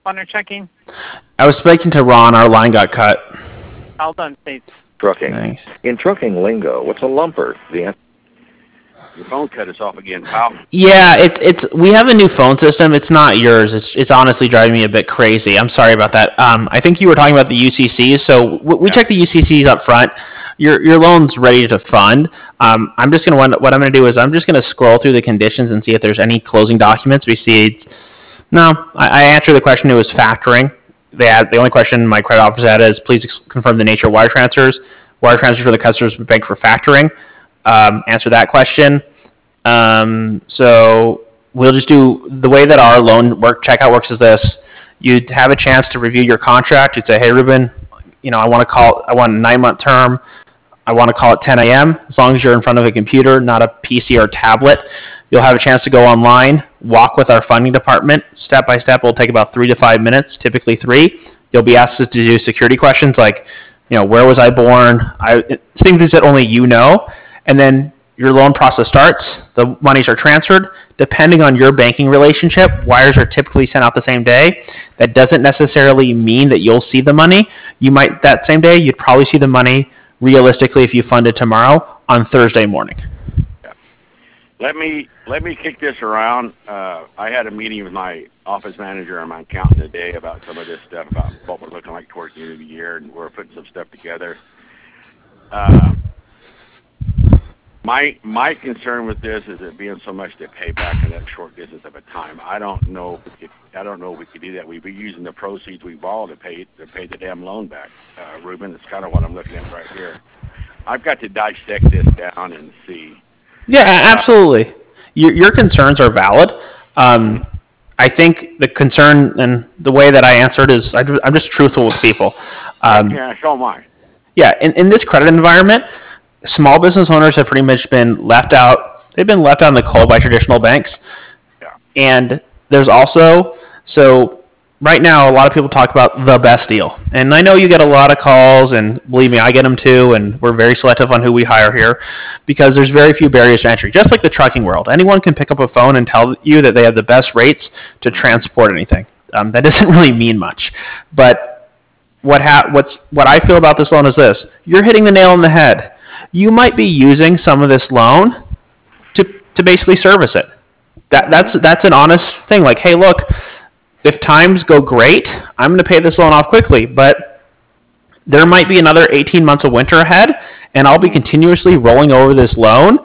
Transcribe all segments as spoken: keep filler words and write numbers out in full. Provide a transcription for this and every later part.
on their checking? I was speaking to Ron. Our line got cut. Hold on, please. Trucking. Thanks. In trucking lingo, what's a lumper? The answer. Your phone cut us off again, pal. Yeah, it's it's we have a new phone system. It's not yours. It's it's honestly driving me a bit crazy. I'm sorry about that. Um, I think you were talking about the U C Cs. So we, we Yeah. check the U C Cs up front. Your your loan's ready to fund. Um, I'm just gonna what I'm gonna do is I'm just gonna scroll through the conditions and see if there's any closing documents. We see it's, no. I, I answered the question. It was factoring. They had the only question my credit officer had is please ex- confirm the nature of wire transfers. Wire transfers for the customer's bank for factoring. Um, answer that question. Um, so we'll just do the way that our loan work checkout works is this. You'd have a chance to review your contract. You'd say, hey, Ruben, you know, I want to call, I want a nine month term. I want to call it ten a.m. As long as you're in front of a computer, not a P C or tablet, you'll have a chance to go online, walk with our funding department step by step. It'll take about three to five minutes, typically three. You'll be asked to do security questions like, you know, where was I born? I, things that only you know. And then your loan process starts. The monies are transferred. Depending on your banking relationship, wires are typically sent out the same day. That doesn't necessarily mean that you'll see the money. You might, that same day, you'd probably see the money realistically if you fund it tomorrow on Thursday morning. Let me let me kick this around. Uh, I had a meeting with my office manager and my accountant today about some of this stuff, about what we're looking like towards the end of the year, and we're putting some stuff together. Uh, my my concern with this is it being so much to pay back in that short distance of a time. I don't know if we could, I don't know if we could do that. We'd be using the proceeds we borrowed to pay to pay the damn loan back. Uh, Ruben, it's kind of what I'm looking at right here. I've got to dissect this down and see. Yeah, absolutely. Your, your concerns are valid. Um, I think the concern and the way that I answered is I, I'm just truthful with people. Um, Yeah, so am I. yeah, in, in this credit environment, small business owners have pretty much been left out. They've been left out in the cold by traditional banks. Yeah. And there's also, so right now, a lot of people talk about the best deal. And I know you get a lot of calls, and believe me, I get them too, and we're very selective on who we hire here because there's very few barriers to entry. Just like the trucking world, anyone can pick up a phone and tell you that they have the best rates to transport anything. Um, that doesn't really mean much. But what ha- what's what I feel about this loan is this. You're hitting the nail on the head. You might be using some of this loan to, to basically service it. That that's that's an honest thing. Like, hey, look, if times go great, I'm going to pay this loan off quickly, but there might be another eighteen months of winter ahead, and I'll be continuously rolling over this loan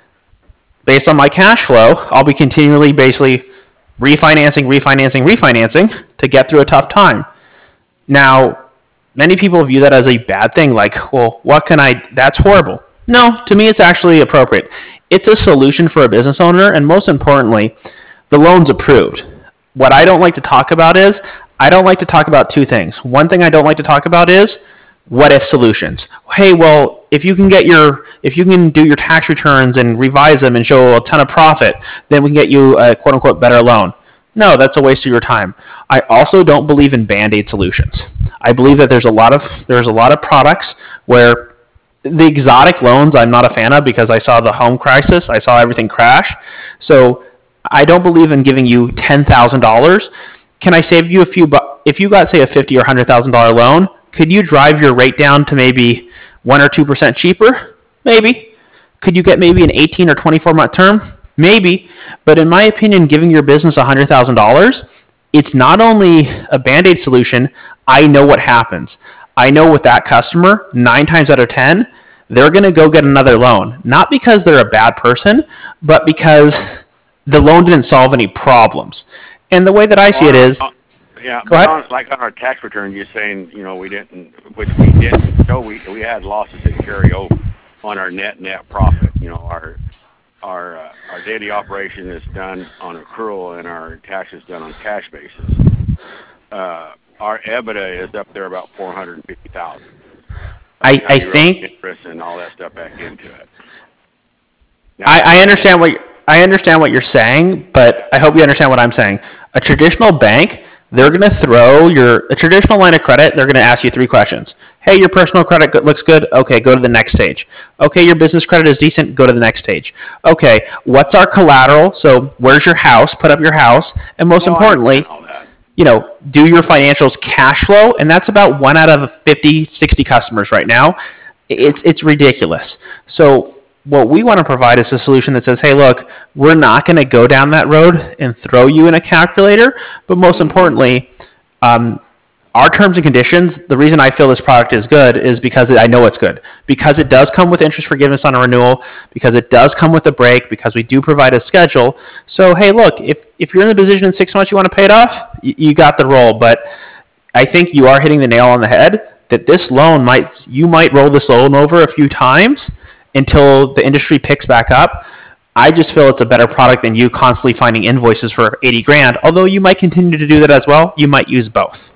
based on my cash flow. I'll be continually basically refinancing, refinancing, refinancing to get through a tough time. Now, many people view that as a bad thing, like, well, what can I, that's horrible. No, to me, it's actually appropriate. It's a solution for a business owner, and most importantly, the loan's approved. What I don't like to talk about is, I don't like to talk about two things. One thing I don't like to talk about is what if solutions. Hey, well, if you can get your, if you can do your tax returns and revise them and show a ton of profit, then we can get you a quote unquote better loan. No, that's a waste of your time. I also don't believe in band-aid solutions. I believe that there's a lot of there's a lot of products where the exotic loans I'm not a fan of because I saw the home crisis, I saw everything crash. So I don't believe in giving you ten thousand dollars. Can I save you a few bu- if you got say a fifty or one hundred thousand dollars loan, could you drive your rate down to maybe one or two percent cheaper? Maybe. Could you get maybe an eighteen or twenty-four month term? Maybe. But in my opinion, giving your business one hundred thousand dollars, it's not only a band-aid solution, I know what happens. I know with that customer, nine times out of ten, they're going to go get another loan. Not because they're a bad person, but because the loan didn't solve any problems. And the way that I see it is... Uh, yeah, go but ahead. on, like on our tax return, you're saying, you know, we didn't, which we didn't show, we, we had losses that carry over on our net net profit. You know, our our uh, our daily operation is done on accrual and our tax is done on cash basis. Uh, our EBITDA is up there about four hundred fifty thousand dollars. I, I think... interest and all that stuff back into it. Now, I, I understand what you're, I understand what you're saying, but I hope you understand what I'm saying. A traditional bank, they're going to throw your a traditional line of credit. They're going to ask you three questions. Hey, your personal credit go- looks good. Okay, go to the next stage. Okay, your business credit is decent. Go to the next stage. Okay, what's our collateral? So where's your house? Put up your house. And most Oh, I importantly, understand all that. you know, do your financials cash flow, and that's about one out of fifty, sixty customers right now. It's it's ridiculous. So what we want to provide is a solution that says, hey, look, we're not going to go down that road and throw you in a calculator, but most importantly, um, our terms and conditions, the reason I feel this product is good is because I know it's good. Because it does come with interest forgiveness on a renewal, because it does come with a break, because we do provide a schedule. So, hey, look, if, if you're in the position in six months you want to pay it off, you, you got the roll. But I think you are hitting the nail on the head that this loan might, you might roll this loan over a few times until the industry picks back up. I just feel it's a better product than you constantly finding invoices for eighty grand. Although you might continue to do that as well, you might use both.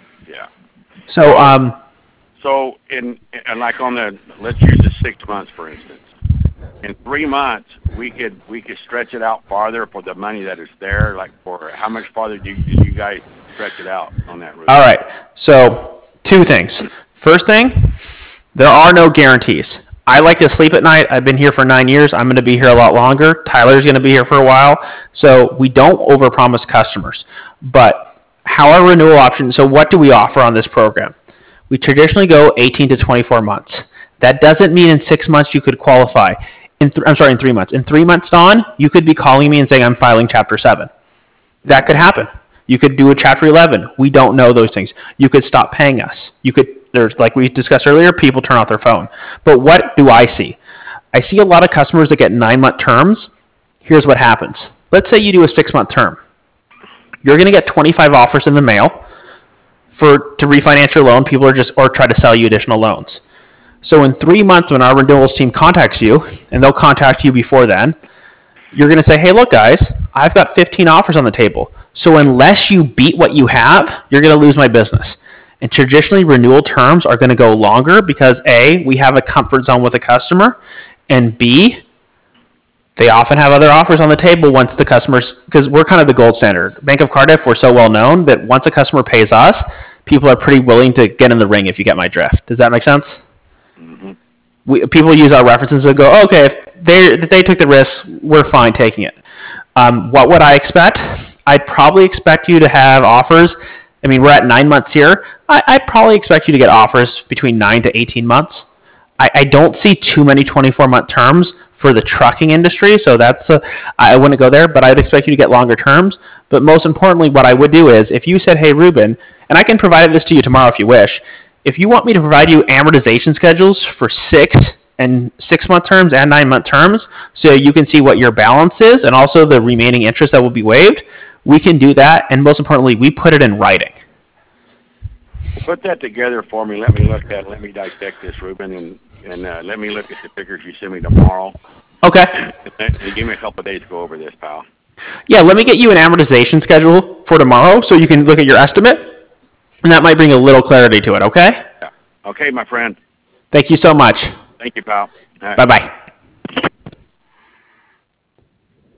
So, um, so in, and like on the, let's use the six months for instance. In three months, we could we could stretch it out farther for the money that is there. Like for how much farther do you, do you guys stretch it out on that route? All right. So two things. First thing, there are no guarantees. I like to sleep at night. I've been here for nine years. I'm going to be here a lot longer. Tyler's going to be here for a while. So we don't overpromise customers, but how our renewal options, so what do we offer on this program? We traditionally go eighteen to twenty-four months. That doesn't mean in six months you could qualify. In th- I'm sorry, in three months. In three months, Don, you could be calling me and saying, I'm filing Chapter seven. That could happen. You could do a Chapter eleven. We don't know those things. You could stop paying us. You could, there's, like we discussed earlier, people turn off their phone. But what do I see? I see a lot of customers that get nine-month terms. Here's what happens. Let's say you do a six-month term. You're going to get twenty-five offers in the mail for to refinance your loan. People are just or try to sell you additional loans. So in three months, when our renewals team contacts you, and they'll contact you before then, you're going to say, "Hey, look, guys, I've got fifteen offers on the table. So unless you beat what you have, you're going to lose my business." And traditionally, renewal terms are going to go longer because A, we have a comfort zone with a customer, and B, they often have other offers on the table once the customers, because we're kind of the gold standard. Bank of Cardiff, we're so well known that once a customer pays us, people are pretty willing to get in the ring, if you get my drift. Does that make sense? Mm-hmm. We, people use our references and go, oh, okay, if they, if they took the risk, we're fine taking it. Um, what would I expect? I'd probably expect you to have offers. I mean, we're at nine months here. I, I'd probably expect you to get offers between nine to eighteen months. I, I don't see too many twenty-four month terms for the trucking industry, so that's a, I wouldn't go there, but I'd expect you to get longer terms. But most importantly, what I would do is, if you said, hey, Ruben, and I can provide this to you tomorrow if you wish, if you want me to provide you amortization schedules for six and six-month terms and nine-month terms, so you can see what your balance is and also the remaining interest that will be waived, we can do that, and most importantly, we put it in writing. Put that together for me. Let me look at it. Let me dissect this, Ruben, and And uh, let me look at the figures you send me tomorrow. Okay. And give me a couple of days to go over this, pal. Yeah, let me get you an amortization schedule for tomorrow so you can look at your estimate, and that might bring a little clarity to it, okay? Yeah. Okay, my friend. Thank you so much. Thank you, pal. Right. Bye-bye.